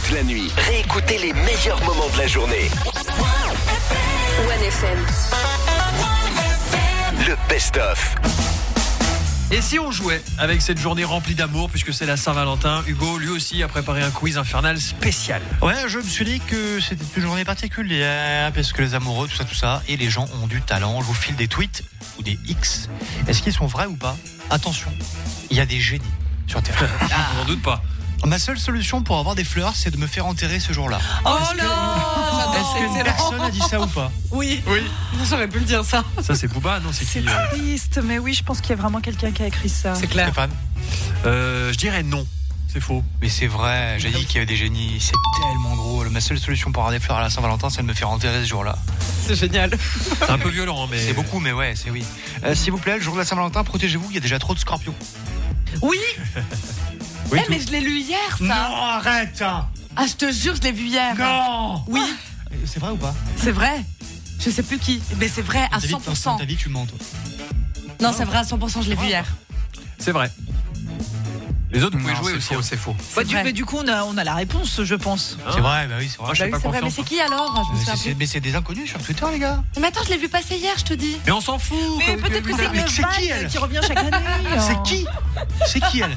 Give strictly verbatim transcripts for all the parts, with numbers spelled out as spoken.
toute la nuit. Réécoutez les meilleurs moments de la journée. One F M. Le best-of. Et si on jouait avec cette journée remplie d'amour, puisque c'est la Saint-Valentin, Hugo, lui aussi, a préparé un quiz infernal spécial. Ouais, je me suis dit que c'était une journée particulière, parce que les amoureux, tout ça, tout ça, et les gens ont du talent. Je vous file des tweets ou des X. Est-ce qu'ils sont vrais ou pas ? Attention, il y a des génies sur Terre. Ah, on n'en doute pas. Ma seule solution pour avoir des fleurs, c'est de me faire enterrer ce jour-là. Oh Est-ce là que, est-ce j'adore. qu'une personne a dit ça ou pas ? Oui, Oui. j'aurais pu le dire ça. Ça, c'est Booba, non ? C'est qui C'est euh triste, mais oui, je pense qu'il y a vraiment quelqu'un qui a écrit ça. C'est clair. Stéphane ? euh, Je dirais non. C'est faux. Mais c'est vrai, j'ai dit qu'il y avait des génies, c'est tellement drôle. Ma seule solution pour avoir des fleurs à la Saint-Valentin, c'est de me faire enterrer ce jour-là. C'est génial. C'est un peu violent, mais. C'est beaucoup, mais ouais, c'est oui. Euh, S'il vous plaît, le jour de la Saint-Valentin, protégez-vous, il y a déjà trop de scorpions. Oui, Oui, eh, tout- mais je l'ai lu hier, ça. Non, arrête hein. Ah, je te jure, je l'ai vu hier. Non. Oui, C'est vrai ou pas ? c'est vrai. Je sais plus qui. Mais c'est vrai à David, cent pour cent. dans ta vie, tu mens, toi. Non, c'est vrai à cent pour cent, je l'ai vu hier. C'est vrai. Les autres, vous pouvez Non, jouer c'est aussi. faux, hein. c'est faux. Bah, du, vrai. mais du coup, on a, on a la réponse, je pense. Hein C'est vrai, bah oui, c'est vrai. Moi, je Bah fais oui, pas c'est vrai, mais confiance. c'est qui alors Je me Mais souviens c'est- plus. Mais c'est des inconnus sur Twitter, les gars. Mais attends, je l'ai vu passer hier, je te dis. Mais on s'en fout. Mais quoi, peut-être que c'est Mais une c'est qui, elle vanne qui revient chaque année. C'est hein. qui C'est qui, elle ?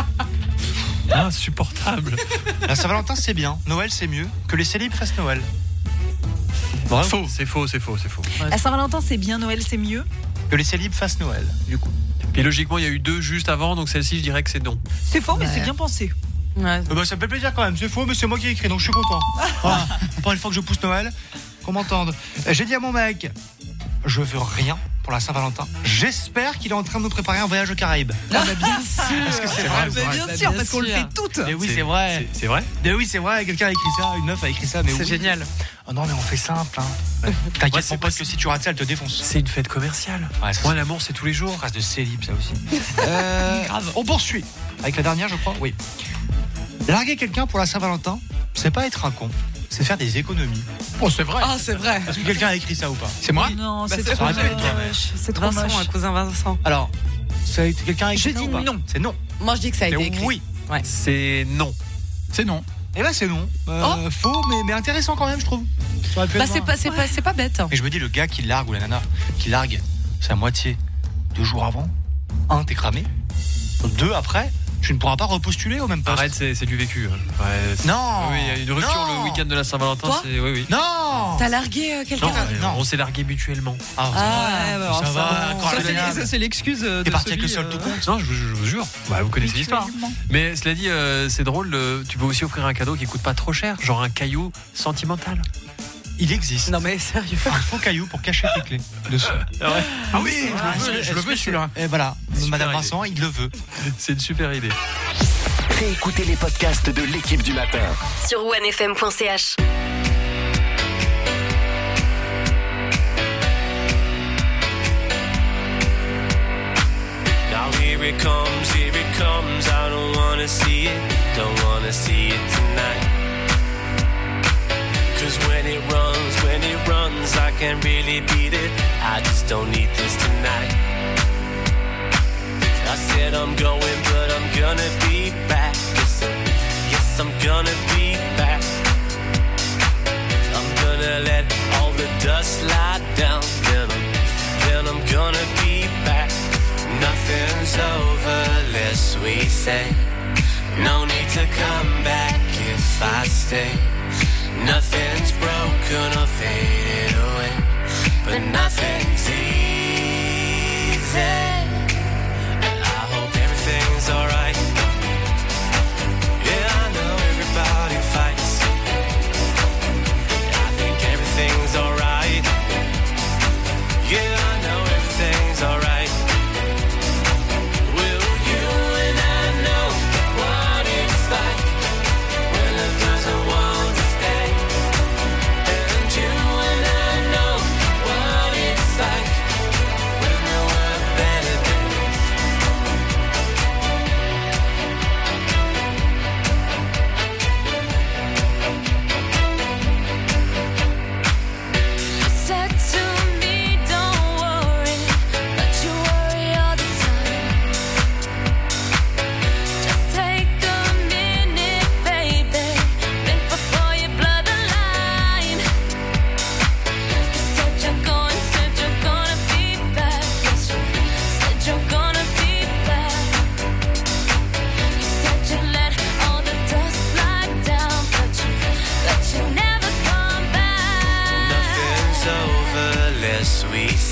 Insupportable. La Saint-Valentin, c'est bien. Noël, c'est mieux. Que les célibes fassent Noël. Bravo. Faux. C'est faux, c'est faux, c'est faux. La Saint-Valentin, c'est bien, Noël, c'est mieux. Que les célibes fassent Noël, du coup. Puis logiquement, il y a eu deux juste avant, donc celle-ci, je dirais que c'est non. C'est faux, mais Ouais. c'est bien pensé. Ouais. Euh, bah, ça me fait plaisir quand même. C'est faux, mais c'est moi qui ai écrit, donc je suis content. Voilà. Pour une fois que je pousse Noël, qu'on m'entende. Euh, J'ai dit à mon mec, je veux rien pour la Saint-Valentin. J'espère qu'il est en train de nous préparer un voyage aux Caraïbes. Ah, bah, bien sûr. Est-ce que c'est vrai ou Mais pas ? bien Bah, sûr, bien parce qu'on le sûr. fait toutes. Mais oui, c'est vrai. C'est c'est vrai Mais oui, c'est vrai. Quelqu'un a écrit ça, une meuf a écrit ça. Mais C'est oui. génial. Oh non, mais on fait simple. Hein. Ouais, T'inquiète, c'est mon pas pote, que si tu rates ça, elle te défonce. C'est une fête commerciale. Ouais, ça, Moi, c'est- l'amour, c'est tous les jours. Phrase de célib, ça aussi. Euh, on poursuit avec la dernière, je crois. Oui. Larguer quelqu'un pour la Saint-Valentin, c'est pas être un con, c'est faire des économies. Oh, c'est vrai. Ah, c'est vrai. Est-ce que quelqu'un a écrit ça ou pas ? C'est moi Non, Bah, c'est c'est trop vrai, toi, mais- moche. C'est trop Vincent, un moche. cousin Vincent. Alors, ça a été quelqu'un a écrit Je ça dis ou pas non. C'est non. Moi, je dis que ça a C'est été écrit. oui. C'est non. C'est non. Et là, c'est non. Euh, Faux, mais, mais intéressant quand même, je trouve. Ça aurait pu Bah, être c'est vrai. pas, c'est pas, c'est pas bête. Et je me dis, le gars qui largue ou la nana qui largue, c'est à moitié. Deux jours avant, un, t'es cramé. Deux, après, tu ne pourras pas repostuler au même poste. Arrête, c'est c'est du vécu. hein. Ouais, c'est- Non. Oui, il y a une rupture Non. le week-end de la Saint-Valentin. Toi c'est- Oui, oui. Non. T'as largué euh, quelqu'un Non, euh, Non. on s'est largué mutuellement. Ah, Ah, ouais, bah, ça, alors, va, ça, encore Ça, la c'est- gagnade. ça, c'est l'excuse de T'es parti avec le celui, seul tout euh, compte. Non, je, je vous jure. Bah, vous connaissez l'histoire. mutuellement. Mais cela dit, euh, c'est drôle. euh, tu peux aussi offrir un cadeau qui coûte pas trop cher, genre un caillou sentimental. Il existe Non, mais sérieux. un faux caillou pour cacher tes clés dessous. Ah oui, je le veux, je le veux celui-là. Et voilà, Super Madame idée. Vincent, il le veut. C'est une super idée. Réécoutez les podcasts de l'équipe du matin. Sur onefm point c h. Now here it comes, here it comes. I don't wanna see it, don't wanna see it tonight. Cause when it runs, when it runs, I can't really beat it. I just don't need this tonight. I said I'm going, but I'm gonna be back. Yes, yes, I'm gonna be back. I'm gonna let all the dust lie down. Then I'm, then I'm gonna be back. Nothing's over, lest we say. No need to come back if I stay. Nothing's broken or faded away, but nothing's easy. And I hope everything's alright. Yeah, I know everybody fights. I think everything's alright. Yeah, I know everything's alright. Will you and I know what it's like when love doesn't want to stay? And you and I know what it's like when there were better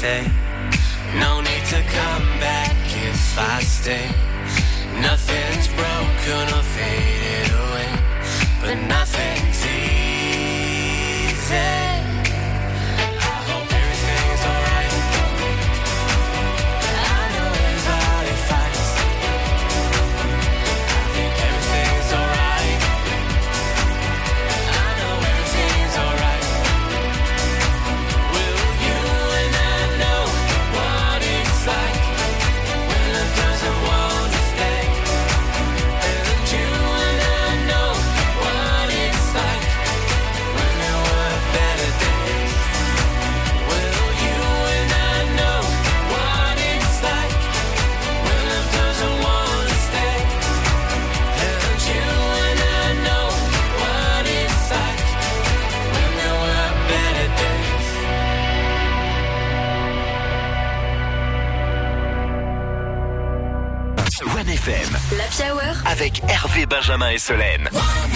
say. No need to come back if I stay. Nothing's broken or faded away, but nothing's easy. I hope everything's alright. I know everybody fights. I think everything's alright. I know everything's alright. Will you and I know what it's like when love doesn't want to stay? And you and I know what it's like when there were better days. Will you and I know what it's like when love doesn't want to stay? And you and I know what it's like when there were better days. One F M L'Happy Hour avec Hervé, Benjamin et Solène.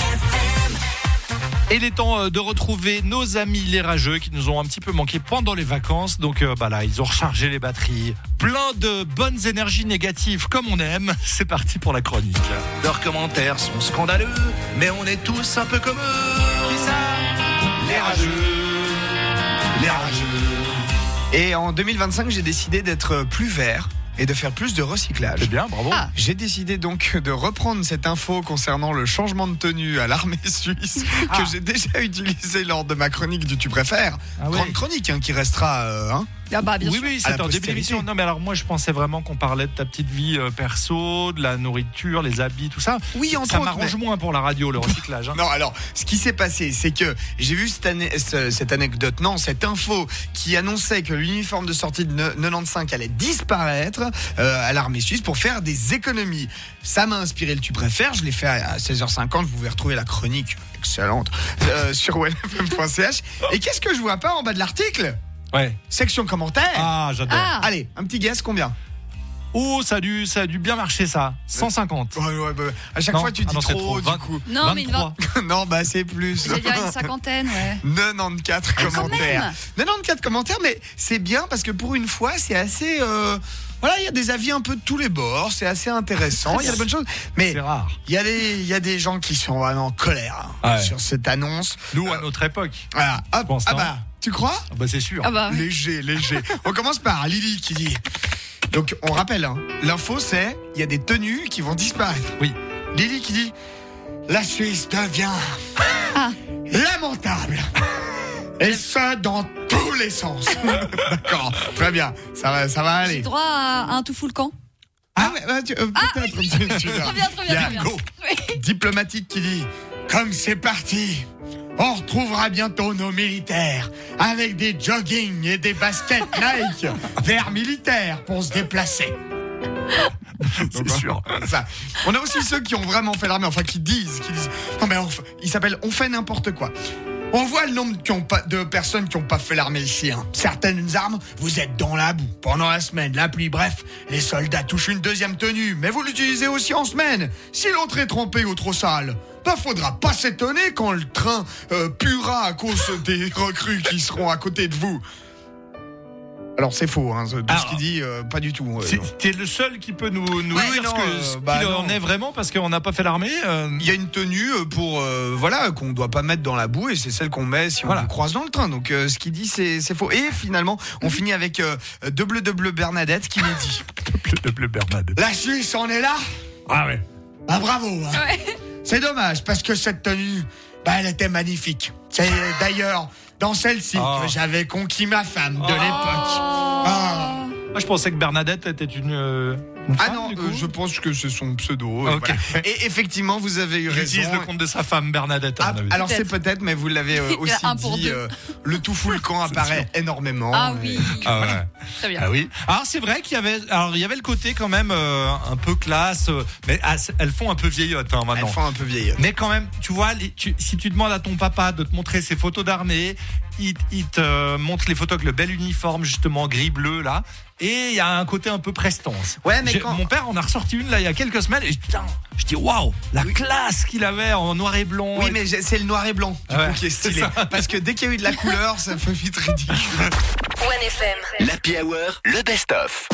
Et il est temps euh, de retrouver nos amis les rageux qui nous ont un petit peu manqué pendant les vacances. Donc euh, bah là, ils ont rechargé les batteries. Plein de bonnes énergies négatives comme on aime. C'est parti pour la chronique. Leurs commentaires sont scandaleux, mais on est tous un peu comme eux. Qui ça? Les rageux. Les rageux. Et en deux mille vingt-cinq, j'ai décidé d'être plus vert et de faire plus de recyclage. C'est bien, bravo. Ah. J'ai décidé donc de reprendre cette info concernant le changement de tenue à l'armée suisse Ah. que j'ai déjà utilisé lors de ma chronique du Tu préfères. Ah ouais. Grande chronique hein, qui restera... euh, hein. Ah bah bien oui, sûr. oui, À la c'était en début postérité. d'émission. Non, mais alors moi, je pensais vraiment qu'on parlait de ta petite vie euh, perso, de la nourriture, les habits, tout ça. Oui, entre Ça autres, m'arrange mais- moins pour la radio, le recyclage. hein. Non, alors, ce qui s'est passé, c'est que j'ai vu cette, année, ce- cette anecdote, non, cette info qui annonçait que l'uniforme de sortie de ne- quatre-vingt-quinze allait disparaître euh, à l'armée suisse pour faire des économies. Ça m'a inspiré le Tu préfères, je l'ai fait à seize heures cinquante, vous pouvez retrouver la chronique excellente euh, sur one f m point c h. Et qu'est-ce que je vois pas en bas de l'article? Ouais. Section commentaires. Ah, j'adore. Ah. Allez, un petit guess, combien? Oh, ça a, dû, ça a dû bien marcher, ça. cent cinquante. Ouais, ouais, bah, à chaque Non. fois tu Ah dis non, c'est trop, trop. du vingt. coup. Non, mais il va. vingt-trois. Non, bah c'est plus. J'ai dit une cinquantaine, ouais. quatre-vingt-quatorze Ah, quand commentaires. même. quatre-vingt-quatorze commentaires, mais c'est bien parce que pour une fois, c'est assez. euh, voilà, il y a des avis un peu de tous les bords, c'est assez intéressant, il y a de bonnes choses. Mais C'est rare. il y, a des- il y a des gens qui sont vraiment en colère hein, Ouais. sur cette annonce. Nous, à notre époque. Voilà. Hop, pense, ah non bah, tu crois? Ah bah, c'est sûr. Ah bah. Léger, léger. On commence par Lily qui dit. Donc, on rappelle, hein, l'info c'est il y a des tenues qui vont disparaître. Oui. Lily qui dit la Suisse devient Ah. lamentable. Et ça dans tous les sens. D'accord, très bien. Ça va, ça va J'ai aller. droit à un tout full camp. Ah ouais, ouais, tu- euh, peut-être. tu- tu verras. Trop bien, trop bien, Il y a trop bien. Go. Diplomatique qui dit comme c'est parti. On retrouvera bientôt nos militaires avec des jogging et des baskets Nike vers militaires pour se déplacer. C'est sûr. Ça. On a aussi ceux qui ont vraiment fait l'armée, enfin qui disent, qui disent. Non mais on fait- ils s'appellent On fait n'importe quoi. On voit le nombre qui ont pas, de personnes qui n'ont pas fait l'armée ici. Hein. Certaines armes, vous êtes dans la boue pendant la semaine, la pluie, bref, les soldats touchent une deuxième tenue, mais vous l'utilisez aussi en semaine. Si l'autre est trempé ou trop sale, bah faudra pas s'étonner quand le train euh, puera à cause des recrues qui seront à côté de vous. Alors c'est faux, hein, tout Alors, ce qu'il dit, euh, pas du tout. euh, C'est- T'es le seul qui peut nous, nous Ouais, dire non, ce que- euh, ce bah qu'il en non. est vraiment parce qu'on n'a pas fait l'armée. euh, Il y a une tenue euh, pour euh, voilà qu'on doit pas mettre dans la boue et c'est celle qu'on met si on Voilà. vous croise dans le train. Donc euh, ce qu'il dit c'est c'est faux. Et finalement on finit avec euh, double double Bernadette qui nous dit Le bleu Bernadette. la Suisse on est là. Ah ouais. Ah bravo. hein. C'est dommage parce que cette tenue bah elle était magnifique. C'est d'ailleurs dans celle-ci Oh. que j'avais conquis ma femme de Oh. l'époque. Ah. Moi, je pensais que Bernadette était une. euh, une Ah femme, non, du coup. euh, je pense que c'est son pseudo. euh, Ok. voilà. Et effectivement, vous avez eu Il raison. utilise le compte de sa femme Bernadette. à Ah, mon avis. alors c'est peut-être, mais vous l'avez euh, Il y aussi a un pour dit, deux. euh, le tout full camp apparaît énormément. Ah Et- oui. Ah ouais. Très bien. Ah oui. Alors c'est vrai qu'il y avait, alors il y avait le côté quand même euh, un peu classe, euh, mais ah, c'est- elles font un peu vieillottes hein, Elles maintenant. font un peu vieille. Mais quand même, tu vois, les- tu- si tu demandes à ton papa de te montrer ses photos d'armée, il, il te montre les photos avec le bel uniforme justement gris-bleu là, et il y a un côté un peu prestance. Ouais, mais J'ai- quand- Mon père en a ressorti une là il y a quelques semaines et je, putain, je dis waouh, la classe qu'il avait en noir et blanc. Oui, et- mais j'ai- c'est le noir et blanc du Ouais, coup qui est c'est stylé. ça. Parce que dès qu'il y a eu de la couleur, ça fait vite ridicule. F M. L'Happy Hour, le best-of.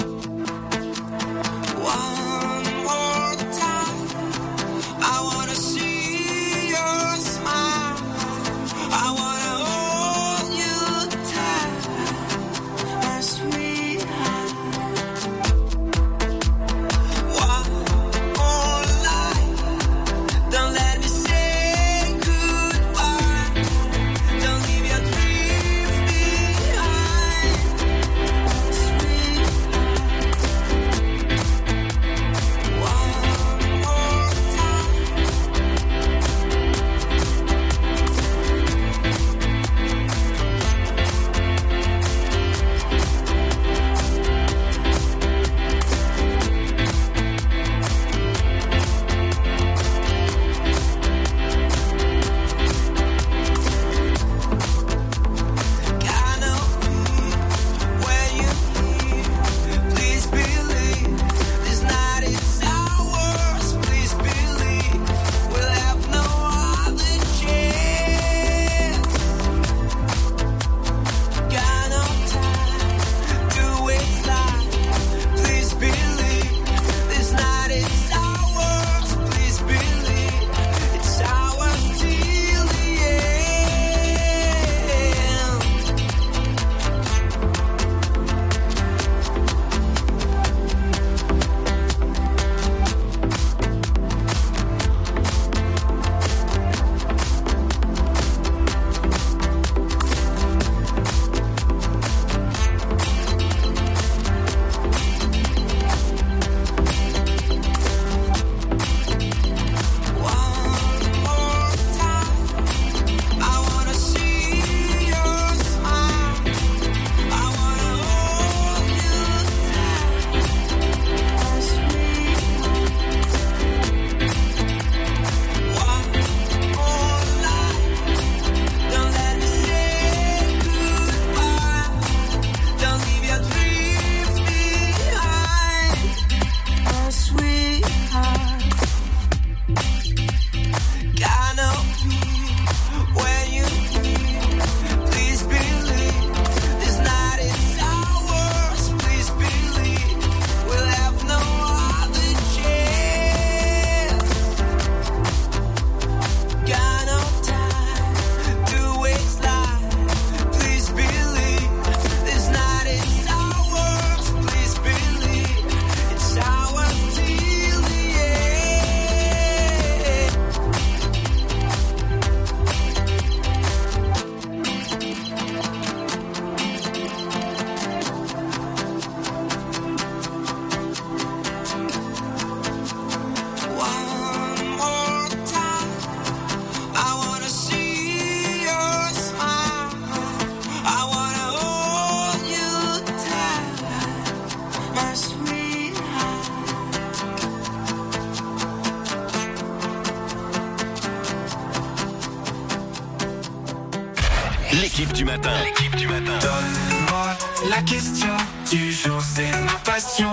L'équipe du matin. L'équipe du matin. Donne-moi la question du jour, c'est ma passion.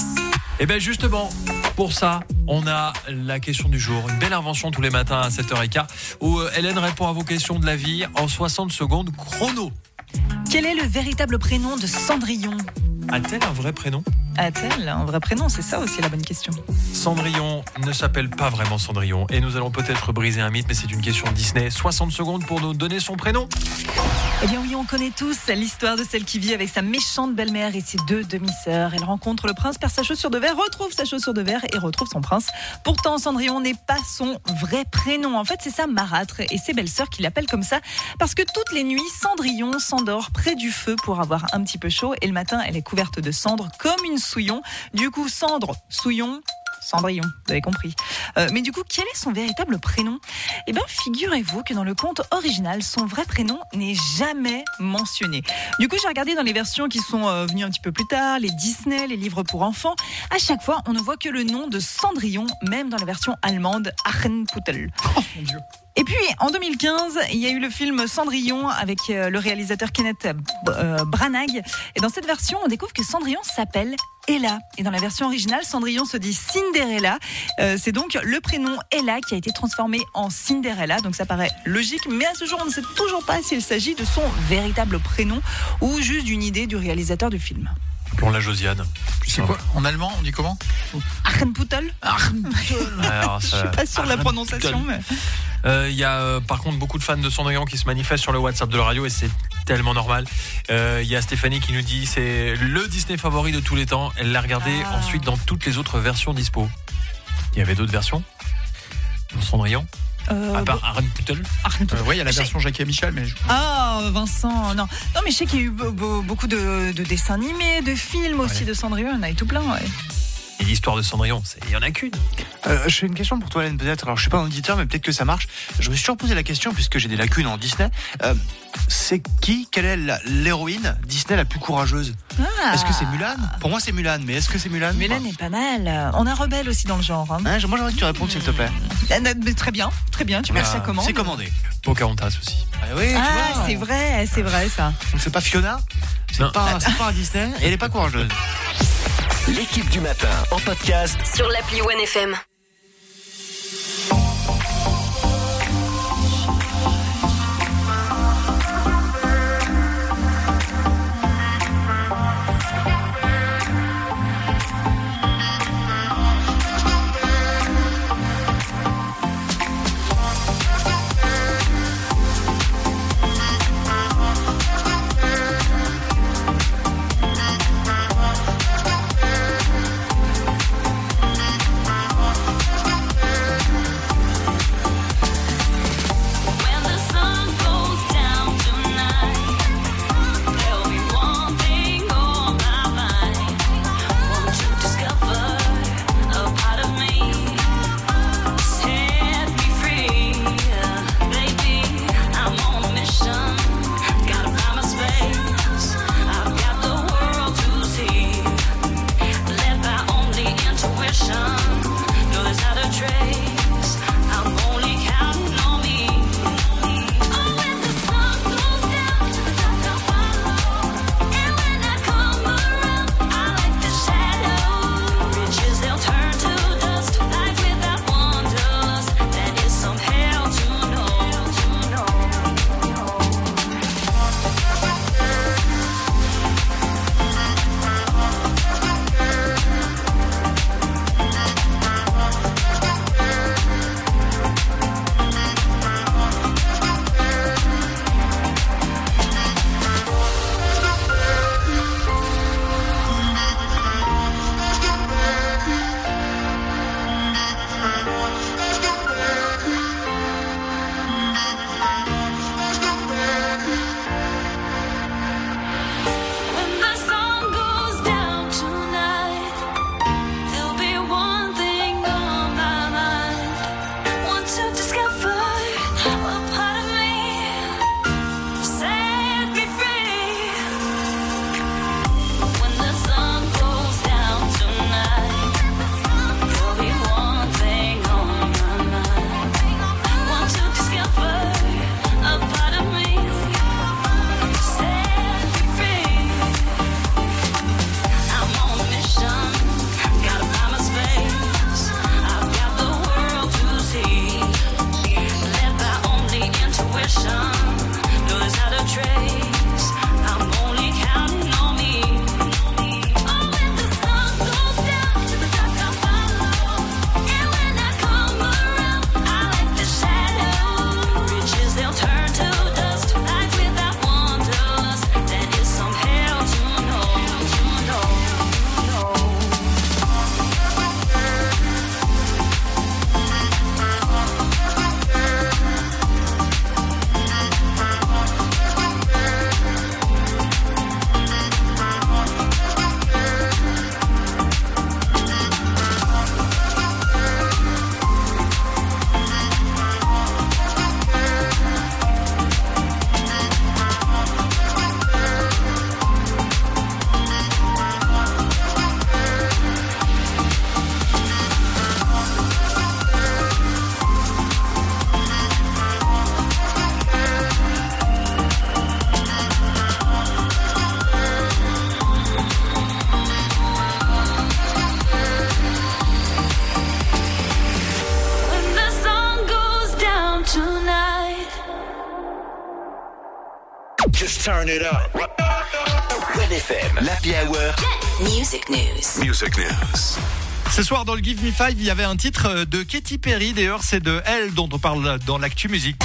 Et bien justement, pour ça, on a la question du jour. Une belle invention tous les matins à sept heures quinze où Hélène répond à vos questions de la vie en soixante secondes chrono. Quel est le véritable prénom de Cendrillon ? A-t-elle un vrai prénom ? A-t-elle un vrai prénom ? C'est ça aussi la bonne question. Cendrillon ne s'appelle pas vraiment Cendrillon et nous allons peut-être briser un mythe, mais c'est une question Disney. soixante secondes pour nous donner son prénom. Eh bien oui, on connaît tous l'histoire de celle qui vit avec sa méchante belle-mère et ses deux demi-sœurs. Elle rencontre le prince, perd sa chaussure de verre, retrouve sa chaussure de verre et retrouve son prince. Pourtant, Cendrillon n'est pas son vrai prénom. En fait, c'est sa marâtre et ses belles-sœurs qui l'appellent comme ça parce que toutes les nuits, Cendrillon s'endort près du feu pour avoir un petit peu chaud et le matin, elle est couverte de cendres comme une souillon. Du coup, cendre, souillon... Cendrillon, vous avez compris. Euh, mais du coup, quel est son véritable prénom ? Eh bien, figurez-vous que dans le conte original, son vrai prénom n'est jamais mentionné. Du coup, j'ai regardé dans les versions qui sont euh, venues un petit peu plus tard, les Disney, les livres pour enfants. À chaque fois, on ne voit que le nom de Cendrillon, même dans la version allemande, Aschenputtel. Oh mon Dieu. Et puis, en deux mille quinze, il y a eu le film Cendrillon avec euh, le réalisateur Kenneth euh, Branagh. Et dans cette version, on découvre que Cendrillon s'appelle Ella. Et dans la version originale, Cendrillon se dit Cinderella. Euh, c'est donc le prénom Ella qui a été transformé en Cinderella. Donc ça paraît logique, mais à ce jour, on ne sait toujours pas s'il s'agit de son véritable prénom ou juste d'une idée du réalisateur du film. Pour la Josiane. C'est quoi en allemand, on dit comment? Arnputel. Alors, Je ça- suis pas sûre de la prononciation, mais... Il euh, y a euh, par contre beaucoup de fans de Cendrillon qui se manifestent sur le WhatsApp de la radio et c'est tellement normal. Il euh, y a Stéphanie qui nous dit c'est le Disney favori de tous les temps. Elle l'a regardé Ah. ensuite dans toutes les autres versions dispo. Il y avait d'autres versions de Cendrillon Euh, à part Arnputel. Arnputel. Euh, Ouais, il y a la version Jackie et Michel, mais je- Ah, Vincent, non. Non, mais je sais qu'il y a eu be- be- beaucoup de, de dessins animés, de films aussi de Cendrillon. Il y en a eu tout plein, ouais. Et l'histoire de Cendrillon, c'est- il y en a qu'une. Euh, j'ai une question pour toi, Hélène, peut-être. Alors, je suis pas un auditeur, mais peut-être que ça marche. Je me suis toujours posé la question, puisque j'ai des lacunes en Disney. Euh, c'est qui, quelle est la- l'héroïne Disney la plus courageuse? Ah. Est-ce que c'est Mulan? Pour moi, c'est Mulan, mais est-ce que c'est Mulan? Mulan est pas mal. On a Rebelle aussi dans le genre. Hein. Hein, moi, j'aimerais que tu répondes, s'il te plaît. Ah, mais Très bien, très bien. Tu passes Ah, la commande. C'est commandé. Pocahontas aussi. Ah oui, tu Ah, vois. c'est vrai, c'est vrai ça. Donc, c'est pas Fiona? C'est Non. pas, c'est pas un Disney? Et elle est pas courageuse. L'équipe du matin en podcast. Sur l'appli One F M. Just turn it up. One F M, l'Happy Hour. Music News. Music News. Ce soir dans le Give Me Five, il y avait un titre de Katy Perry. D'ailleurs, c'est de elle dont on parle dans l'actu musique.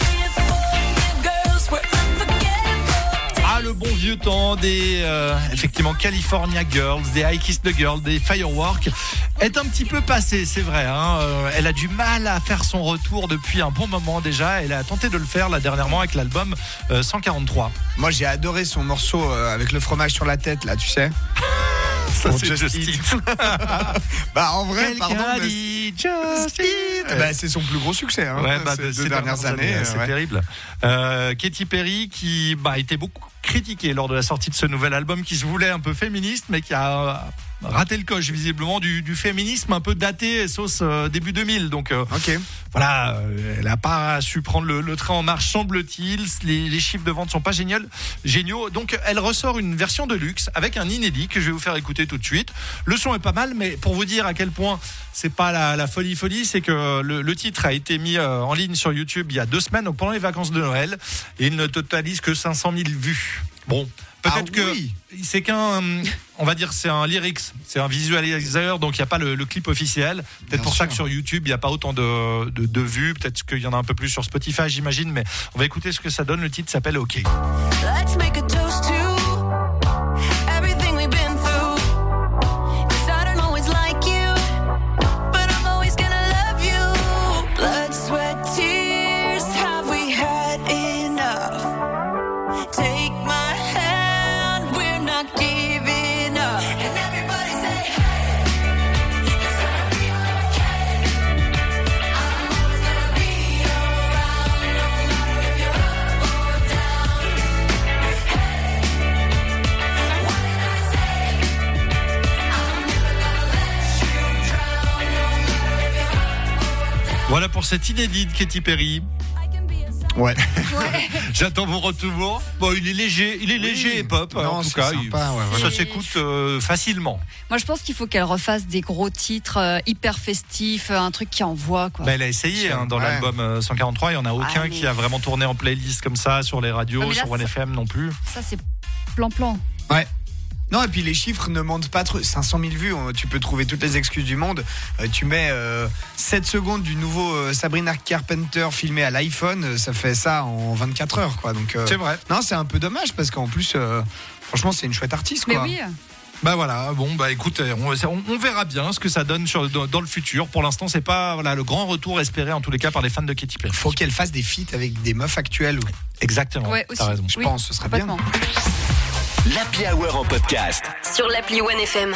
Ah, le bon vieux temps des euh, effectivement California Girls, des I Kissed the Girl, des Firework est un petit peu passé, c'est vrai. Hein. Euh, elle a du mal à faire son retour depuis un bon moment déjà. Elle a tenté de le faire là dernièrement avec l'album euh, cent quarante-trois. Moi, j'ai adoré son morceau euh, avec le fromage sur la tête, là, tu sais. Ça, Pour c'est Just Just Eat. Eat. Bah, en vrai, Quelqu'un pardon. a mais dit Just Eat. Bah, c'est son plus gros succès, hein, Ouais, bah, ces de deux ces dernières années. c'est ouais. terrible. Euh, Katy Perry qui bah, a été beaucoup critiquée lors de la sortie de ce nouvel album qui se voulait un peu féministe, mais qui a euh, raté le coche visiblement du, du féminisme un peu daté, sauce euh, début deux mille. Donc euh, Ok. voilà, euh, elle n'a pas su prendre le, le train en marche, semble-t-il. Les, les chiffres de vente sont pas géniaux, géniaux. Donc elle ressort une version de luxe avec un inédit que je vais vous faire écouter tout de suite. Le son est pas mal, mais pour vous dire à quel point c'est pas la, la folie folie, c'est que le, le titre a été mis euh, en ligne sur YouTube il y a deux semaines, donc pendant les vacances de Noël, et il ne totalise que cinq cent mille vues. Bon, peut-être Ah que oui. c'est qu'un, on va dire, c'est un lyrics, c'est un visualisateur, donc il n'y a pas le, le clip officiel. Peut-être Bien pour ça sûr. que sur YouTube il n'y a pas autant de, de, de vues. Peut-être qu'il y en a un peu plus sur Spotify, j'imagine. Mais on va écouter ce que ça donne. Le titre s'appelle OK. Let's make a toast to everything we've been through. 'Cause I don't always like you, but I'm always gonna love you. Blood, sweat, tears, have we had enough? Take my hand, we're not giving up. And everybody say, hey, it's gonna be okay. I'm always gonna be around, no matter if you're up or down. Hey, what did I say? I'm never gonna let you drown, no matter if you're up or down. Voilà pour cet inédit de Katy Perry. I can be a Ouais. J'attends vos retours. Bon, il est léger, il est léger et pop. Non, en tout c'est cas, sympa, il- ouais, ça voilà. s'écoute euh, facilement. Moi, je pense qu'il faut qu'elle refasse des gros titres euh, hyper festifs, euh, un truc qui envoie, quoi. Bah, elle a essayé hein, dans Ouais. l'album euh, cent quarante-trois. Il n'y en a aucun Ah, mais- qui a vraiment tourné en playlist comme ça sur les radios, Ouais, mais là, sur One ça- F M non plus. Ça, c'est plan-plan. Ouais. Non, et puis les chiffres ne mentent pas trop. cinq cent mille vues, on- tu peux trouver toutes les excuses du monde. Euh, tu mets euh, sept secondes du nouveau euh, Sabrina Carpenter filmé à l'iPhone, euh, ça fait ça en vingt-quatre heures, quoi. Donc, euh, C'est vrai. non, c'est un peu dommage parce qu'en plus, euh, franchement, c'est une chouette artiste, Mais quoi. oui, Bah voilà, bon bah écoute, on, on- on verra bien ce que ça donne sur, dans, dans le futur. Pour l'instant, c'est pas voilà, le grand retour espéré en tous les cas par les fans de Katy Perry. Faut qu'elle fasse des feats avec des meufs actuelles. Exactement, ouais, t'as aussi. raison. Je Oui, pense, ce serait bien. complètement. L'Happy Hour en podcast. Sur l'appli One F M.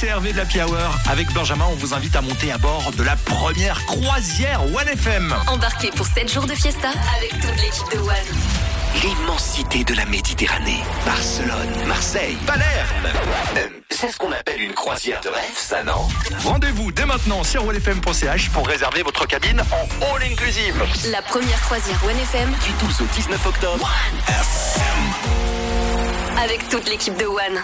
c'est Hervé de l'Happy Hour. Avec Benjamin, on vous invite à monter à bord de la première croisière One F M. Embarquez pour sept jours de fiesta avec toute l'équipe de One. L'immensité de la Méditerranée. Barcelone, Marseille, Palerme. Euh, c'est ce qu'on appelle une croisière de rêve, ça, non? Rendez-vous dès maintenant sur one f m point c h pour réserver votre cabine en all inclusive. La première croisière One F M Du douze au dix-neuf octobre. One F M. avec toute l'équipe de One.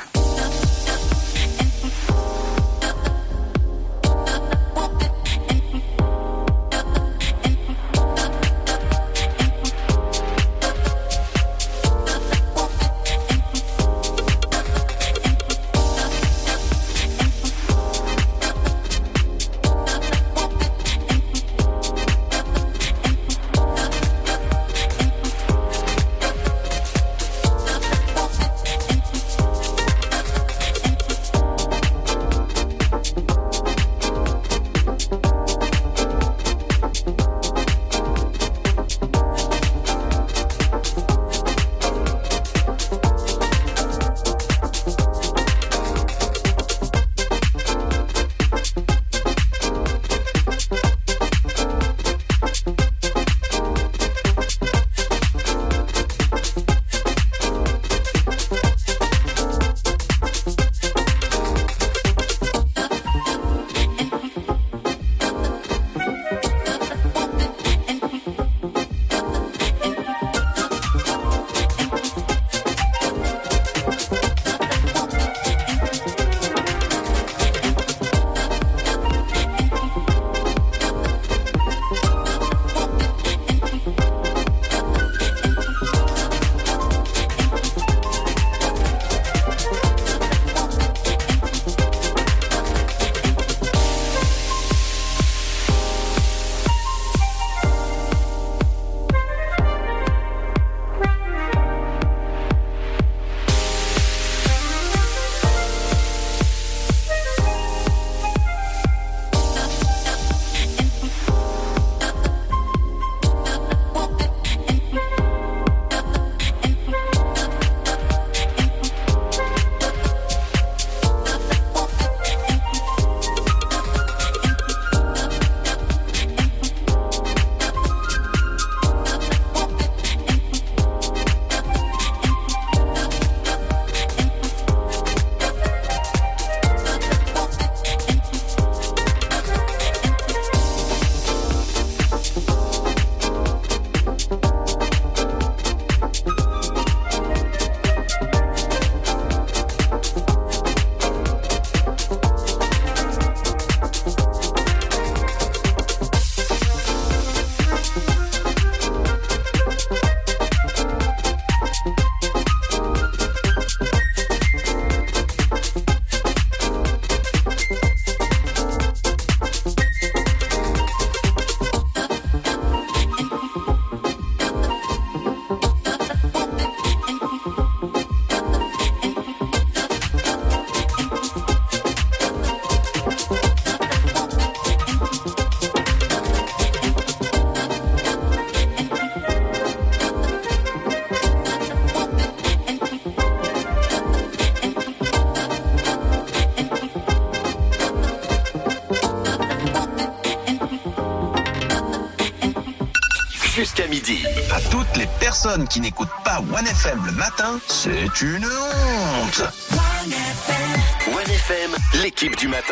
Jusqu'à midi. À toutes les personnes qui n'écoutent pas One F M le matin, c'est une honte. One F M. One F M, l'équipe du matin.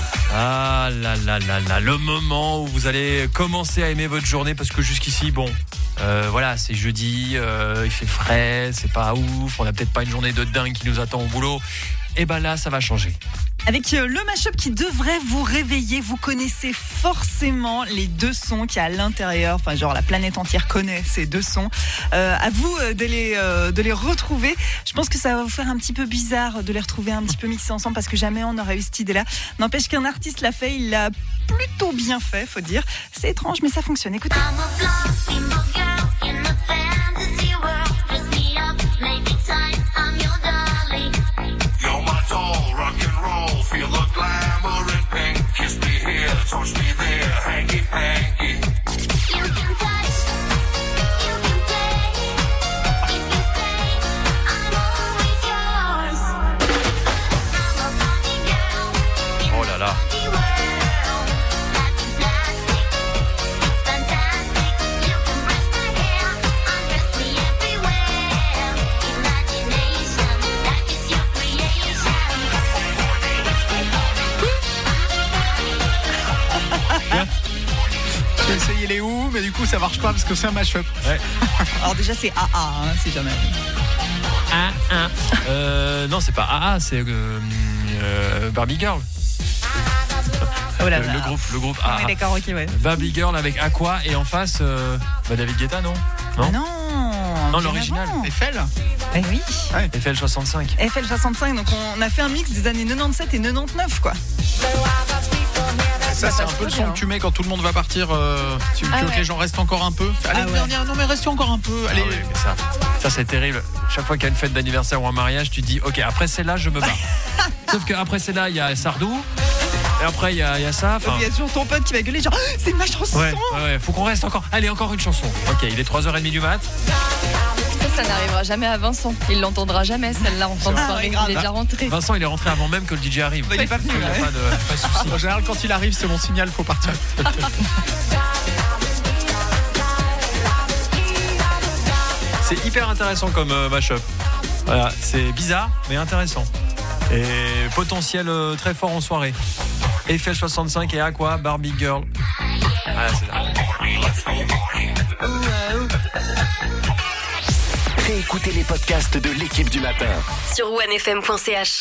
Ah là là là là, le moment où vous allez commencer à aimer votre journée parce que jusqu'ici, bon, euh, voilà, c'est jeudi, euh, il fait frais, c'est pas ouf, on n'a peut-être pas une journée de dingue qui nous attend au boulot. Et ben là, ça va changer. Avec le mashup qui devrait vous réveiller, vous connaissez forcément les deux sons qu'il y a à l'intérieur. Enfin, genre la planète entière connaît ces deux sons. Euh, à vous de les, euh, de les retrouver. Je pense que ça va vous faire un petit peu bizarre de les retrouver un petit peu mixés ensemble parce que jamais on n'aurait eu cette idée-là. N'empêche qu'un artiste l'a fait, il l'a plutôt bien fait, faut dire. C'est étrange, mais ça fonctionne. Écoutez. Feel the glamour in pink. Kiss me here, touch me there, hanky panky. You can touch, you can play. If you say I'm always yours. I'm a funny girl. J'ai essayé les ou, mais du coup ça marche pas parce que c'est un mash-up. Ouais. Alors déjà c'est A A, hein, si jamais. Ah, ah. Euh, non, c'est pas A A, c'est euh, euh, Barbie Girl. Oh là le, là. le groupe, le groupe Ah A A. oui, d'accord, ok, ouais. Barbie Girl avec Aqua et en face euh, bah David Guetta, non Non, Ah non, non bien l'original. avant. Eiffel. Eh oui. F L soixante-cinq. F L soixante-cinq, donc on a fait un mix des années quatre-vingt-dix-sept et quatre-vingt-dix-neuf, quoi. Ça, c'est un passe peu le très son bien. que tu mets quand tout le monde va partir. Euh, tu Ah tu veux que ouais. les gens restent encore un peu. Allez, Ah ouais. dernière, non mais restez encore un peu. Allez. Ah oui, mais ça, ça c'est terrible. Chaque fois qu'il y a une fête d'anniversaire ou un mariage, tu te dis ok, après celle-là, je me barre. Sauf qu'après celle-là, il y a Sardou. Et après, il y a, il y a ça. Il y a toujours ton pote qui va gueuler genre oh, c'est ma chanson. Ouais, ouais, ouais, faut qu'on reste encore. Allez, encore une chanson. Ok, il est trois heures trente du mat. Ça, ça n'arrivera jamais à Vincent. Il l'entendra jamais, celle-là, en fin de Ah, soirée. ouais, grave. Il est déjà rentré. Vincent, il est rentré avant même que le D J arrive. Bah, il est pas venu, Il y a ouais. pas de, pas de souci. En général, quand il arrive, c'est mon signal, faut partir. C'est hyper intéressant comme euh, mashup. Voilà, c'est bizarre, mais intéressant. Et potentiel euh, très fort en soirée. Eiffel soixante-cinq et Aqua, Barbie Girl. Ah, c'est là. Réécoutez les podcasts de l'équipe du matin. Sur onefm point c h.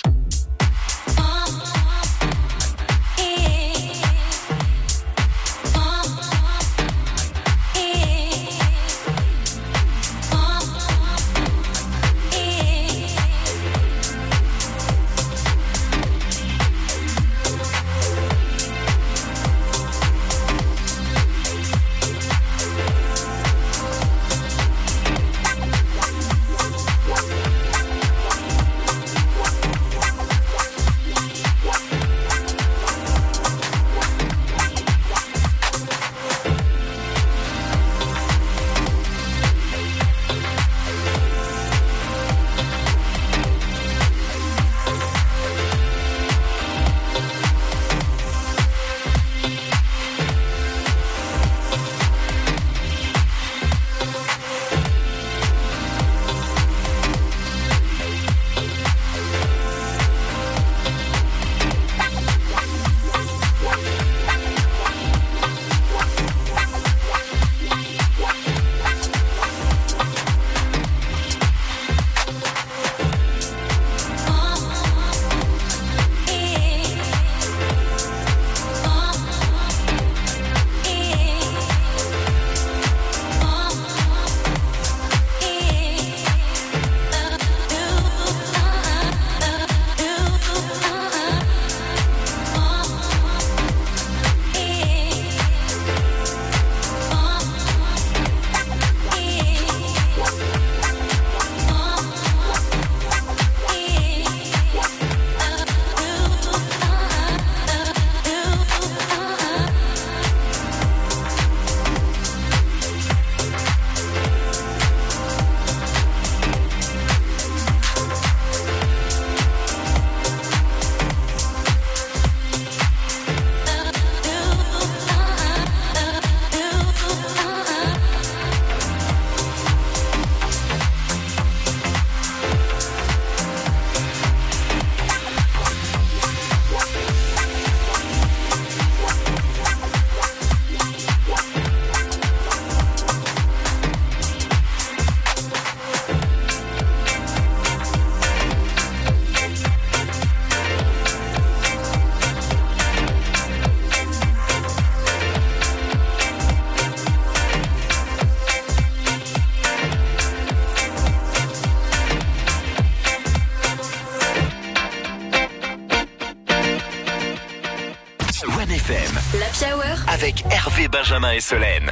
L'Happy Hour avec Hervé, Benjamin et Solène.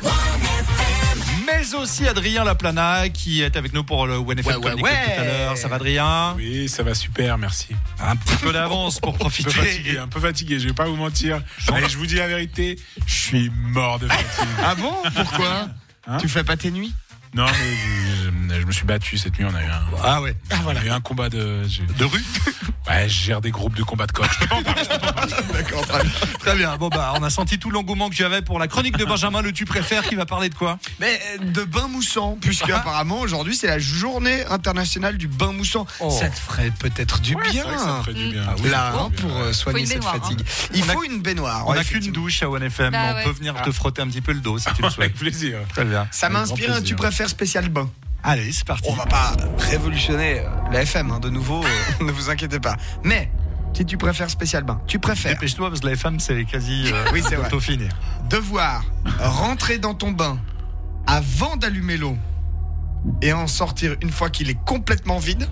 Mais aussi Adrien Laplana qui est avec nous pour le One F M Ouais, ouais, Comedy Club ouais. tout à l'heure. Ça va Adrien? Oui, ça va super, merci. Un petit peu d'avance pour Un peu fatigué, profiter. un peu fatigué, je vais pas vous mentir. Allez, je vous dis la vérité, je suis mort de fatigue. Ah bon? Pourquoi? Hein Tu fais pas tes nuits? Non, mais a- je me suis battu cette nuit. On a eu un, Ah ouais. ah, voilà. On a eu un combat de, j'ai- De rue. ouais, je gère des groupes de combat de coq. Je peux pas en parler, je peux pas en parler. D'accord, très bien. Très bien. Bon bah, on a senti tout l'engouement que tu avais pour la chronique de Benjamin. Le tu préfères qui va parler de quoi? Mais euh, de bain moussant, puisque Ah. apparemment aujourd'hui c'est la journée internationale du bain moussant. Oh. Ça te ferait peut-être du Ouais, c'est bien. vrai que ça me ferait du bien. Ah oui. Là, hein, bien, pour ouais. euh, soigner une cette baignoire, fatigue. Il On a- faut une baignoire. On ouais, n'a qu'une effectivement. douche à One F M. Bah on ouais. peut venir te frotter un petit peu le dos si tu le souhaites. Avec plaisir. Très bien. Ça Avec m'a grand inspiré un plaisir. tu préfères spécial bain. Allez, c'est parti. On va pas révolutionner euh, la F M, hein, de nouveau, euh, ne vous inquiétez pas. Mais, si tu préfères spécial bain, tu préfères Dépêche-toi parce que la F M c'est quasi euh, Oui, c'est vrai. bientôt fini. devoir rentrer dans ton bain avant d'allumer l'eau et en sortir une fois qu'il est complètement vide.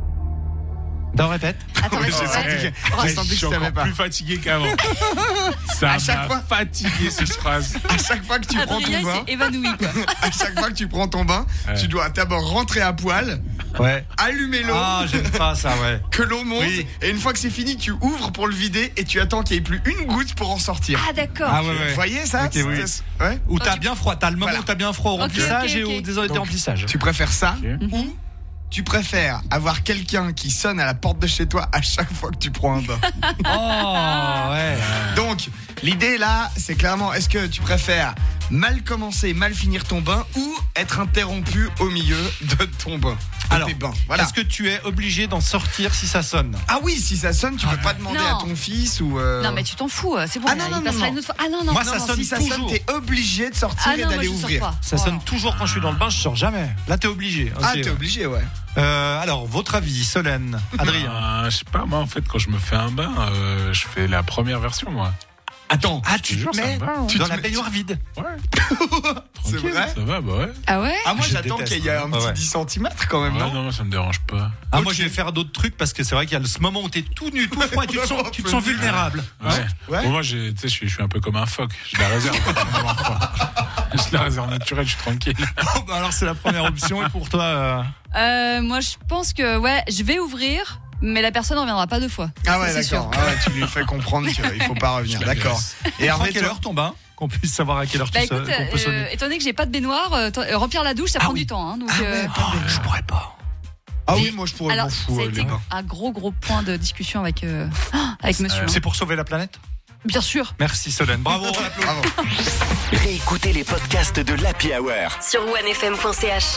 T'en répète. Attends, Oui, vas-y, j'ai vas-y. senti que- Ouais, j'ai je senti que suis je t'avais encore pas. plus fatigué qu'avant. Ça À chaque m'a fois- fatigué cette phrase. À chaque fois que tu prends Adrien ton il bain, s'est évanoui quoi. à chaque fois que tu prends ton bain, Ouais. tu dois d'abord rentrer à poil, Ouais. allumer l'eau, Ah, j'aime pas ça, ouais. que l'eau monte, Oui. et une fois que c'est fini, tu ouvres pour le vider et tu attends qu'il n'y ait plus une goutte pour en sortir. Ah d'accord. Ah ouais, ouais. Vous voyez ça? Ok, oui. C'est- ouais. Où t'as bien froid, t'as le moment Voilà. où t'as bien froid au Ok, remplissage ok, et ok. au Donc, désemplissage. Tu préfères ça Ok. ou tu préfères avoir quelqu'un qui sonne à la porte de chez toi à chaque fois que tu prends un bain? Oh, ouais. Donc, l'idée là, c'est clairement, est-ce que tu préfères mal commencer, mal finir ton bain ou être interrompu au milieu de ton bain? De Alors, tes bains. Voilà. est-ce que tu es obligé d'en sortir si ça sonne? Ah oui, si ça sonne, tu peux pas demander Non. à ton fils ou. euh, Non mais tu t'en fous, c'est bon. Ah non, il non, non, passera non. une autre fois. Ah non non. Moi, non, ça non, sonne si ça toujours. sonne, t'es obligé de sortir Ah et non, moi d'aller je sors ouvrir. pas. Ça Oh. sonne toujours quand je suis dans le bain, je sors jamais. Là, t'es obligé. Ok. Ah, t'es obligé, ouais. Euh, alors, votre avis, Solène, Adrien. Euh, je sais pas, moi en fait, quand je me fais un bain, euh, je fais la première version, moi. Attends, Ah, Je tu te jure, te ça mets me va, hein. tu dans te la mets- baignoire vide. Ouais. c'est Tranquille, vrai? Ça va, bah ouais. Ah ouais. Ah, moi Je j'attends déteste. qu'il y ait un Ah petit ouais. dix centimètres quand même, Ouais, non? non, ça me dérange pas. Ah, moi, je vais faire d'autres trucs parce que c'est vrai qu'il y a ce moment où t'es tout nu, tout froid, et tu te sens, tu te sens vulnérable. Ouais. Ouais. Bon, moi, j'ai- tu sais, je suis, je suis un peu comme un phoque. Je la réserve. Je la réserve naturelle, je suis tranquille. Bon, bah, alors, c'est la première option. Et pour toi, euh, Euh, moi je pense que ouais, je vais ouvrir, mais la personne ne reviendra pas deux fois. Ah ouais, Ça, c'est d'accord. sûr. Ah ouais, tu lui fais comprendre qu'il faut pas revenir. Je la D'accord. laisse. Et à Hervé, quelle toi heure ton bain? Qu'on puisse savoir à quelle heure Bah tu so- écoute, qu'on peut euh, sonner. étant donné que j'ai pas de baignoire, euh, t- euh, remplir la douche ça Ah prend oui. du temps. Hein, donc, Ah euh, ouais, pas de Je pourrais pas. Ah oui, Et- moi je pourrais alors m'en ça fous, a euh, été les bains. un gros gros point de discussion avec euh, avec monsieur. hein. C'est pour sauver la planète? Bien sûr. Merci, Solène. Bravo, on l'applaudit. Bravo. Réécoutez les podcasts de l'Happy Hour. Sur one f m point c h.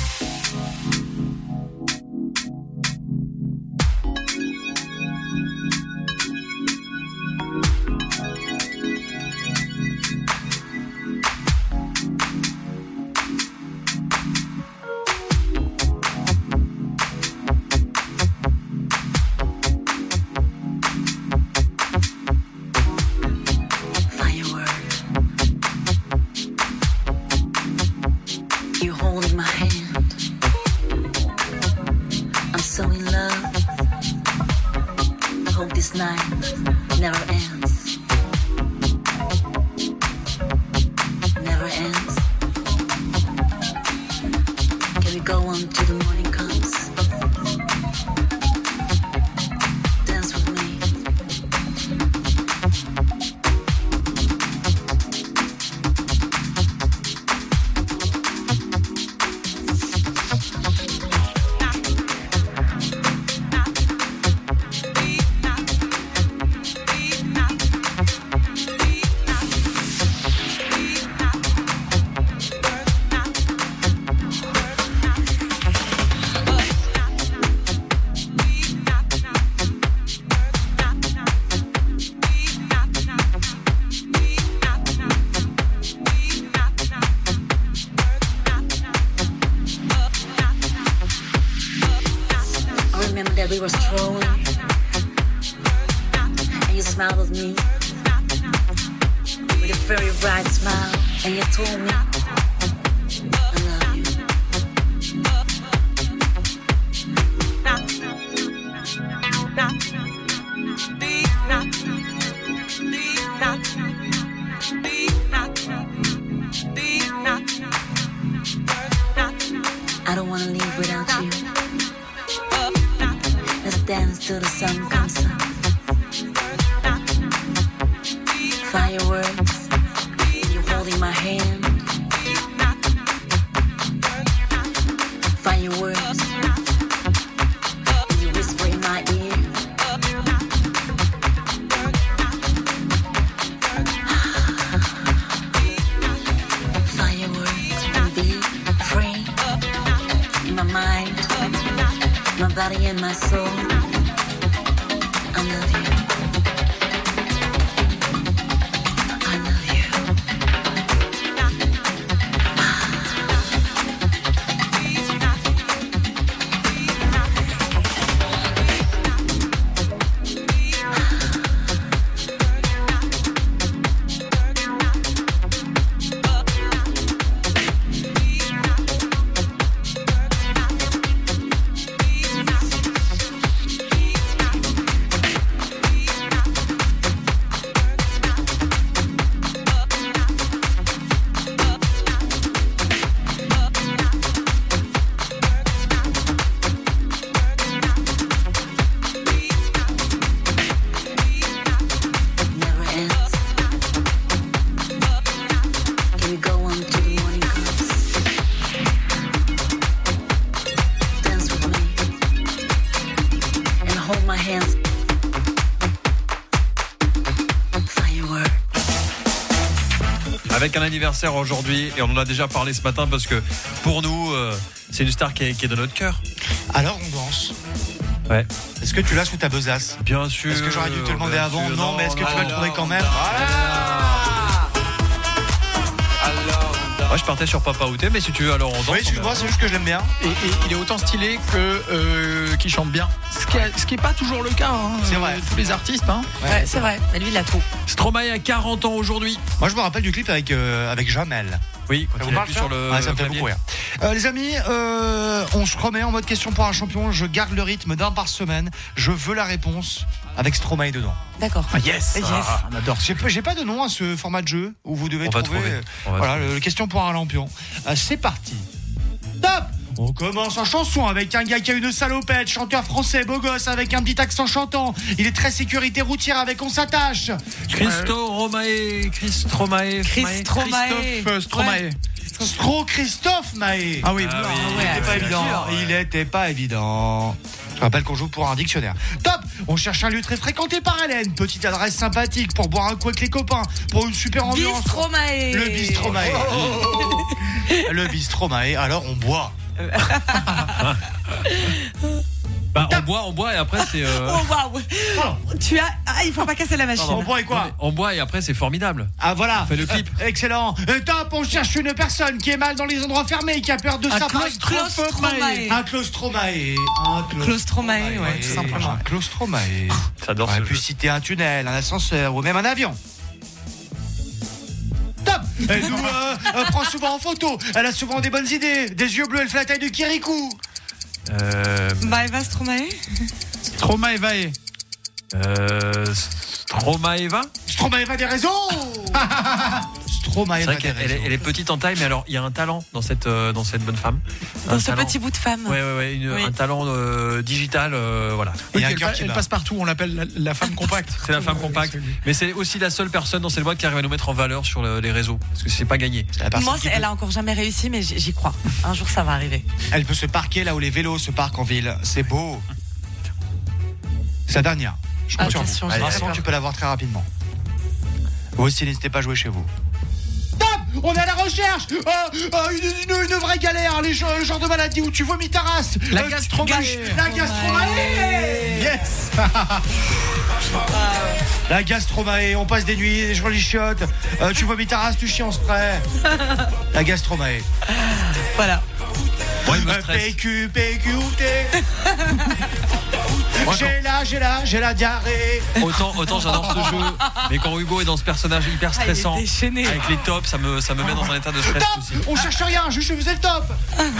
You holding my hand. I'm so in love. I hope this night never ends. Never ends. Can we go on till the morning comes? Dance with me. I remember that we were strolling, and you smiled at me with a very bright smile, and you told me, I love you. I don't wanna leave without you. Let's dance till the sun comes up. Fireworks, you holding my hand. body and my soul. I love you. I love you. Avec un anniversaire aujourd'hui, et on en a déjà parlé ce matin parce que pour nous, euh, c'est une star qui est, qui est dans notre cœur. Alors on danse. Ouais. Est-ce que tu l'as sous ta besace? Bien sûr. Est-ce que j'aurais dû te le demander bien avant? sûr, Non, non, mais est-ce que non, tu vas le non, trouver quand même? Moi, je partais sur Papa Outé, mais si tu veux, alors on danse. Oui, excuse-moi, c'est juste que je l'aime bien. Et, et il est autant stylé que euh, qu'il chante bien. Ce qui, est, ce qui est pas toujours le cas. Hein, c'est vrai. Euh, tous les artistes. Hein. Ouais, c'est vrai. Mais lui, il a trop. Stromae a quarante ans aujourd'hui. Moi, je me rappelle du clip avec, euh, avec Jamel. Oui, quand il appuie sur le. Ah, ça me fait beaucoup rire. Euh, les amis, euh, on se remet en mode question pour un champion. Je garde le rythme d'un par semaine. Je veux la réponse avec Stromae dedans. D'accord. Ah, yes. Yes. Ah, on adore. J'ai pas, j'ai pas de nom à ce format de jeu où vous devez on va trouver. trouver. euh, On va voilà, trouver. le, le question pour un lampion. Euh, c'est parti. Top. On commence en chanson avec un gars qui a une salopette, chanteur français, beau gosse, avec un petit accent chantant. Il est très sécurité routière avec On s'attache. Christo Romae. Chris Stromae. Chris Stromae. Christophe euh, Stromae. Ouais. Stro Christophe Maé. Ah oui, Ah oui. oui. ouais, Il était pas c'est évident. sûr. Il était pas évident. Je rappelle qu'on joue pour un dictionnaire. Top. On cherche un lieu très fréquenté par Hélène. Petite adresse sympathique pour boire un coup avec les copains. Pour une super ambiance. Bistromae. Le bistrot Maé. Le bistrot Maé. Alors on boit. Bah, on boit, on boit et après c'est. Euh... Oh waouh. Tu as. Ah, il faut pas casser la machine. On boit et quoi? On boit et après c'est formidable. Ah voilà. On fait le clip. Excellent. Euh, top. On cherche une personne qui est mal dans les endroits fermés, qui a peur de Un sa Claustromae. Un claustromae. Un Claustromae, ouais, tout simplement. Un claustromae. J'adore On aurait ce pu jeu. citer un tunnel, un ascenseur ou même un avion. Top. Elle nous euh, euh, prend souvent en photo. Elle a souvent des bonnes idées. Des yeux bleus, elle fait la taille de Kirikou. Euh. Maëva Stromae. Stromae Vae. Euh. Stromaeva. Stromae va des réseaux. Stromae C'est va vrai des qu'elle elle est, réseaux. elle est petite en taille, mais alors il y a un talent dans cette euh, dans cette bonne femme. Dans Un ce talent. petit bout de femme. Ouais, ouais, ouais, une- Oui. un talent euh, digital, euh, voilà. Il y Oui, a un elle, cœur pa- qui elle bat. passe partout, on l'appelle la, la femme compacte. C'est la femme compacte. Mais c'est aussi la seule personne dans cette boîte qui arrive à nous mettre en valeur sur le- les réseaux. Parce que c'est pas gagné. C'est la personne Moi, qui c'est- peut- elle a encore jamais réussi, mais j'y j'y crois. Un jour, ça va arriver. Elle peut se parquer là où les vélos se parquent en ville. C'est beau. C'est la dernière. Je compte sur Attention, vous. j'ai Vincent, peur. tu peux l'avoir très rapidement. Vous aussi, n'hésitez pas à jouer chez vous. Top. On est à la recherche euh, euh, une, une- une vraie galère, les gens- le genre de maladie où tu vomis ta race. La Euh, gastromaie. La gastromae. Yes. La gastromae, on passe des nuits, je relichote. Euh, tu vomis ta race, tu chies en spray. La gastromae. Voilà. Moi, il me Euh, stresse. P Q, P Q, T. J'ai la, j'ai la, j'ai la diarrhée. Autant, autant j'adore ce jeu, mais quand Hugo est dans ce personnage hyper Ah, il est stressant, déchaîné. avec les tops, ça me, ça me met dans un état de stress Top. aussi. On cherche rien, juste je faisais le top.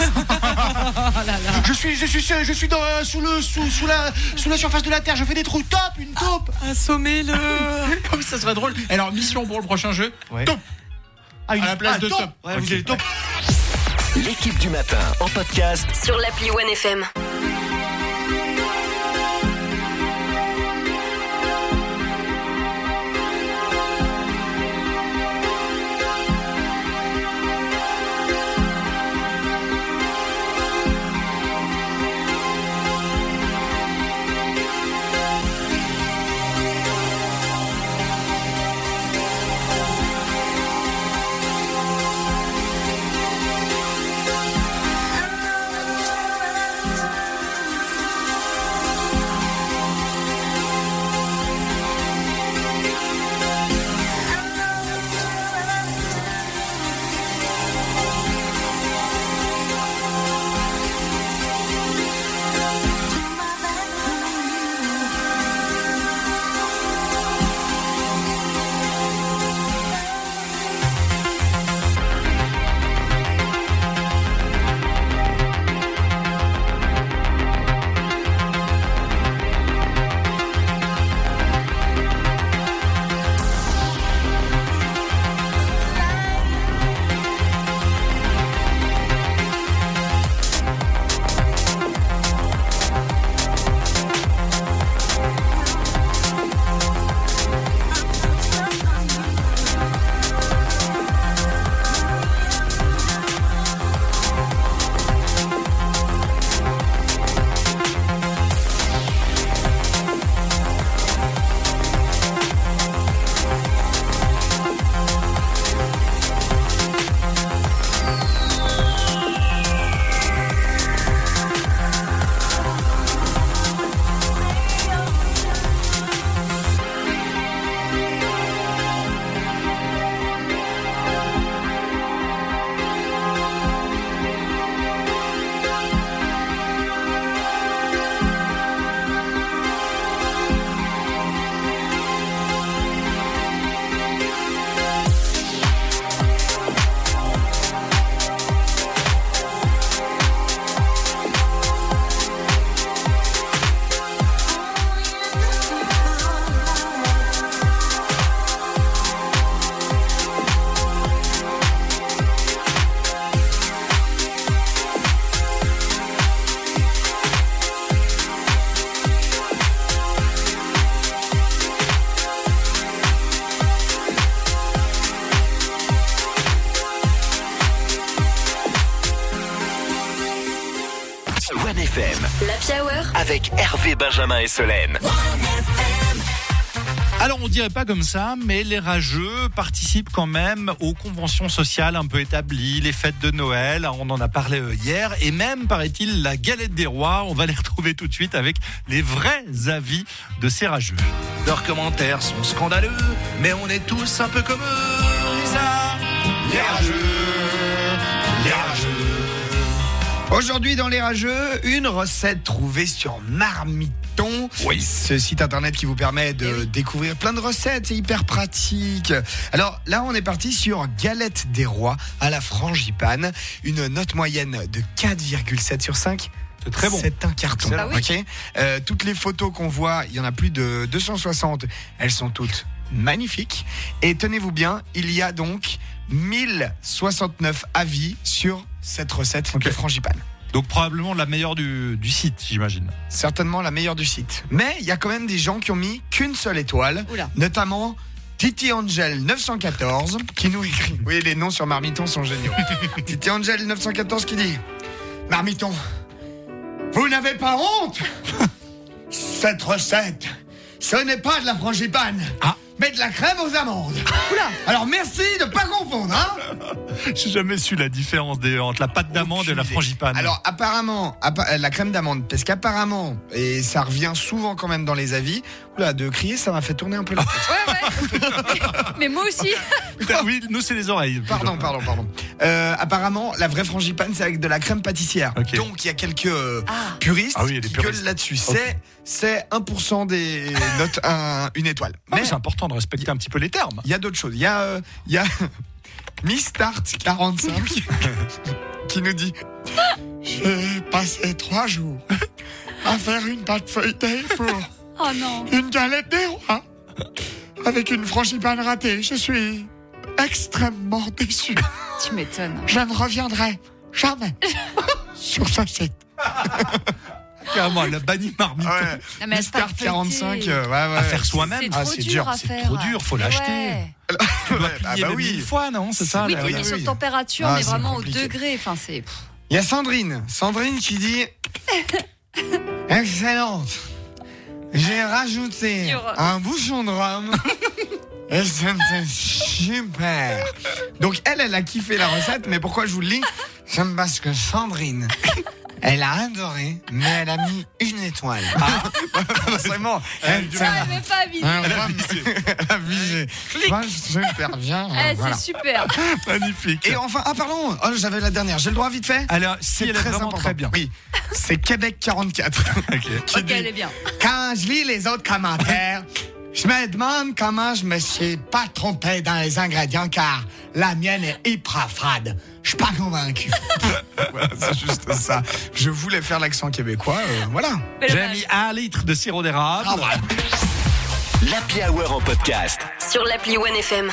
Je suis, je suis, je suis dans, euh, sous le, sous, sous la, sous la surface de la terre. Je fais des trous. Top, une taupe. Assommez-le. Comme ça serait drôle. Alors, mission pour le prochain jeu. Ouais. Top. Ah, une- À la place ah, de top. Ouais, Ok. vous avez top. L'équipe du matin en podcast Sur l'appli One F M. I know that M. L'Happy Hour Avec Hervé, Benjamin et Solène. Alors on dirait pas comme ça, mais les rageux participent quand même aux conventions sociales un peu établies, les fêtes de Noël, on en a parlé hier, et même, paraît-il, la galette des rois. On va les retrouver tout de suite avec les vrais avis de ces rageux. Leurs commentaires sont scandaleux, mais on est tous un peu comme eux. C'est ça, les rageux, les rageux. Aujourd'hui dans les rageux, une recette trouvée sur Marmiton. Oui. Ce site internet qui vous permet de découvrir plein de recettes, c'est hyper pratique. Alors là, on est parti sur galette des rois à la frangipane, une note moyenne de quatre virgule sept sur cinq. C'est très bon. C'est un carton. Ah oui. Ok. Euh, toutes les photos qu'on voit, il y en a plus de deux cent soixante. Elles sont toutes magnifiques. Et tenez-vous bien, il y a donc mille soixante-neuf avis sur cette recette Ok. de frangipane. Donc probablement la meilleure du, du site, j'imagine. Certainement la meilleure du site. Mais il y a quand même des gens qui ont mis qu'une seule étoile, Oula. notamment Titi Angel neuf cent quatorze qui nous écrit. Oui, les noms sur Marmiton sont géniaux. Titi Angel neuf cent quatorze qui dit: Marmiton, vous n'avez pas honte? Cette recette, ce n'est pas de la frangipane, Ah. mais de la crème aux amandes. Oula. Alors merci de pas confondre, hein. J'ai jamais su la différence des- entre la pâte d'amande et la Aucune idée. frangipane. Alors apparemment, appa- la crème d'amande, parce qu'apparemment, et ça revient souvent quand même dans les avis, oula, de crier, ça m'a fait tourner un peu la tête. Ouais, ouais. Mais moi aussi. Putain, oui, nous c'est les oreilles. Pardon, pardon, pardon. Euh, apparemment, la vraie frangipane, c'est avec de la crème pâtissière. Ok. Donc il y a quelques euh, Ah. puristes Ah oui, il y a des qui puristes. gueulent là-dessus. Ok. C'est, c'est un pour cent des notes, un- une étoile. Ah, mais Mais c'est important de respecter un petit peu les termes. il y a d'autres choses. Il y a, euh, il y a Miss Tart quarante-cinq qui nous dit: j'ai passé trois jours à faire une pâte feuilletée pour Oh non. une galette des rois avec une frangipane ratée. Je suis extrêmement déçu. Tu m'étonnes. Je ne reviendrai jamais sur ce site. Carrément, elle a banni Marmiton. Non, mais Miss Tart pas quarante-cinq, feuilleté. euh, ouais, ouais. À faire soi-même. C'est Ah, trop c'est dur, dur, à c'est faire. trop dur, faut Mais l'acheter. ouais. Tu dois Ah plier bah même oui. mille fois, non? C'est ça? Oui, là, puis oui. il est sur oui. température, Ah, mais c'est vraiment compliqué. au degré. Enfin, c'est. Il y a Sandrine. Sandrine qui dit: excellente. J'ai rajouté Dur. un bouchon de rhum. Et c'était super. Donc elle, elle a kiffé la recette, mais pourquoi je vous le lis? C'est parce que Sandrine, elle a adoré, mais elle a mis une étoile. Ah, vraiment. Elle, Ça, elle m'est pas avisée. un rhum, elle a visé. Ouais, super bien. Eh, Voilà. C'est super. Magnifique. Et enfin, ah pardon, oh, j'avais la dernière. J'ai le droit vite fait? Alors, si elle est vraiment très bien. Oui, c'est Québec quarante-quatre. Qui Ok, dit: elle est bien. quand je lis les autres commentaires, je me demande comment je me suis pas trompé dans les ingrédients, car la mienne est hyper fade. Je suis pas convaincu. Voilà, c'est juste ça. Je voulais faire l'accent québécois, euh, voilà. J'ai mis un litre de sirop d'érable. Ah, voilà. L'Happy Hour en podcast. Sur l'appli One F M.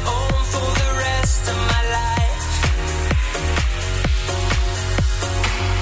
On my own for the rest of my life.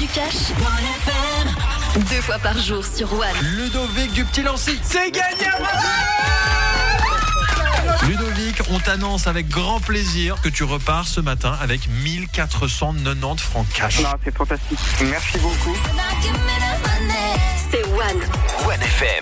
cash deux fois par jour sur One. Ludovic du Petit Lancy. C'est gagné. Ludovic, on t'annonce avec grand plaisir que tu repars ce matin avec mille quatre cent quatre-vingt-dix francs cash. Non, c'est fantastique. Merci beaucoup. C'est One. One F M.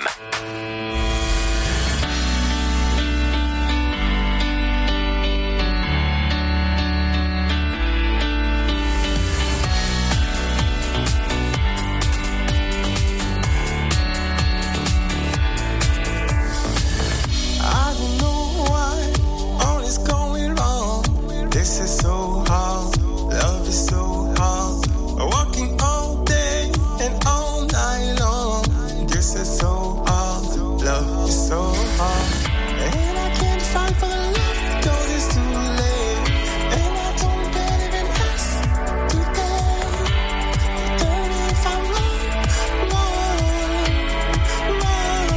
This is so hard, love is so hard. Walking all day and all night long. This is so hard, love is so hard. And I can't fight for the love, cause it's too late. And I don't believe in us today. Tell me if I'm wrong, wrong, wrong.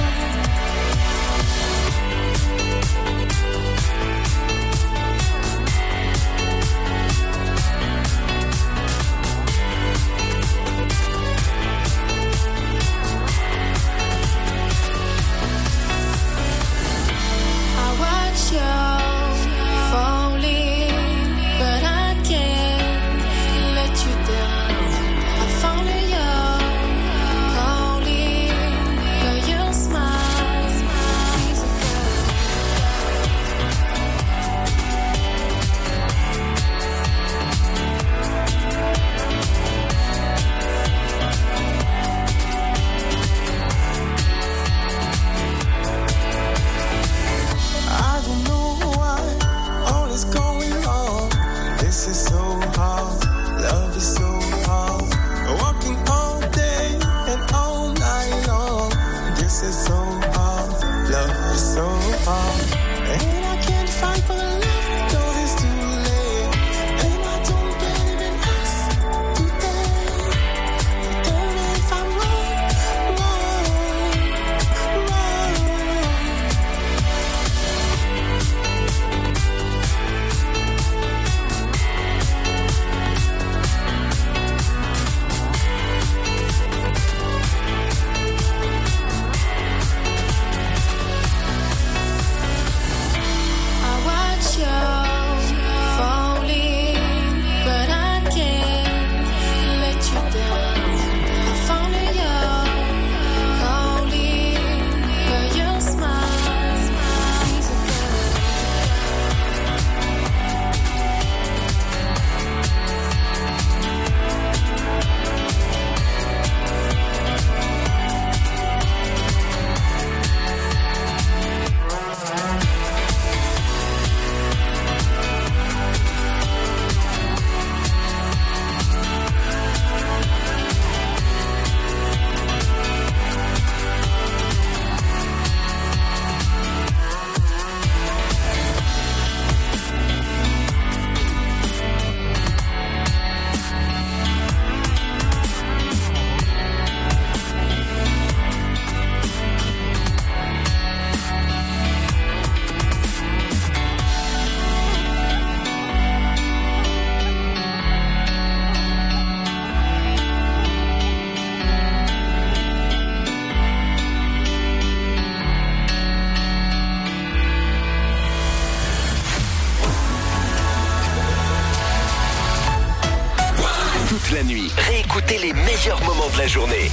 La nuit, réécoutez les meilleurs moments de la journée.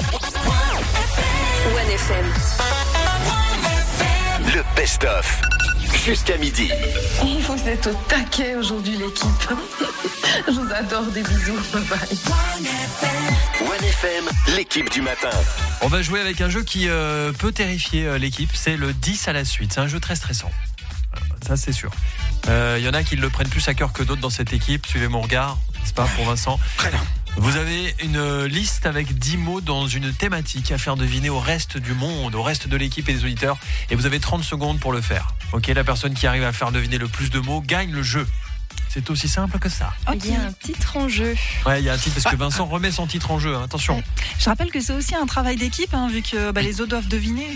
One F M. Le best-of. Jusqu'à midi. Vous êtes au taquet aujourd'hui, l'équipe. Je vous adore, des bisous. Bye bye. One F M, l'équipe du matin. On va jouer avec un jeu qui euh, peut terrifier euh, l'équipe. C'est le dix à la suite. C'est un jeu très stressant. Ça, c'est sûr. Il euh, y en a qui le prennent plus à cœur que d'autres dans cette équipe. Suivez mon regard, n'est-ce pas, pour Vincent? Très bien. Vous avez une liste avec dix mots dans une thématique à faire deviner au reste du monde, au reste de l'équipe et des auditeurs. Et vous avez trente secondes pour le faire. Ok, la personne qui arrive à faire deviner le plus de mots gagne le jeu. C'est aussi simple que ça. Okay. Il y a un titre en jeu. Ouais, il y a un titre parce que Vincent remet son titre en jeu. Hein. Attention. Je rappelle que c'est aussi un travail d'équipe, hein, vu que bah, les autres doivent deviner.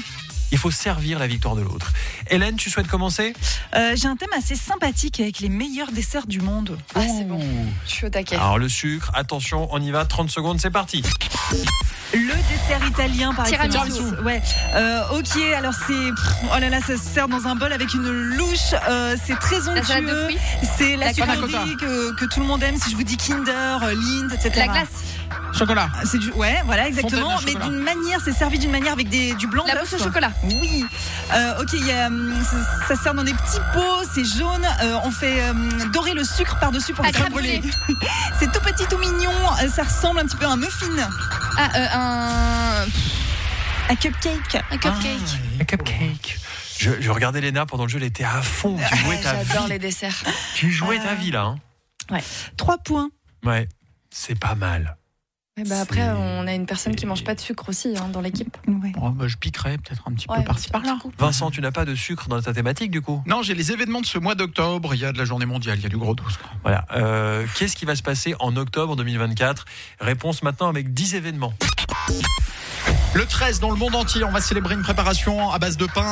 Il faut servir la victoire de l'autre. Hélène, tu souhaites commencer ? Euh, j'ai un thème assez sympathique avec les meilleurs desserts du monde. Ah, c'est bon. Je suis au taquet. Alors le sucre, attention, on y va, trente secondes, c'est parti. Le dessert italien par Tiramisu. excellence. Ouais. Euh, ok, alors c'est oh là là, ça se sert dans un bol avec une louche. Euh, c'est très La salade de onctueux. fruits. C'est la La sucrerie que, que tout le monde aime. Si je vous dis Kinder, Lindt, et cetera. La glace. Chocolat. C'est du ouais, voilà exactement. Fontaine à Mais chocolat. d'une manière, c'est servi d'une manière avec des du blanc La d'œuf. mousse au chocolat. Oui. Euh, ok, il y a, hum, ça, ça se sert dans des petits pots. C'est jaune. Euh, on fait hum, dorer le sucre par dessus pour La le faire crème brûler. brûlée. C'est tout petit, tout mignon. Euh, Ça ressemble un petit peu à un muffin, Ah, euh, un. un cupcake. Un cupcake. Un cupcake. Je, je regardais Léna pendant le jeu, elle était à fond. Tu jouais ta J'adore vie. les desserts. Tu jouais ta vie là. Hein. Trois points. Ouais, c'est pas mal. Ouais, bah après, on a une personne qui mange pas de sucre aussi hein, dans l'équipe. Ouais. Oh, bah, je piquerais peut-être un petit Ouais, peu par-ci par-là. du coup. Vincent, tu n'as pas de sucre dans ta thématique du coup ? Non, j'ai les événements de ce mois d'octobre. Il y a de la journée mondiale, il y a du gros dos. quoi. Voilà. Euh, Qu'est-ce qui va se passer en octobre deux mille vingt-quatre ? Réponse maintenant avec dix événements. Le treize, dans le monde entier, on va célébrer une préparation à base de pain.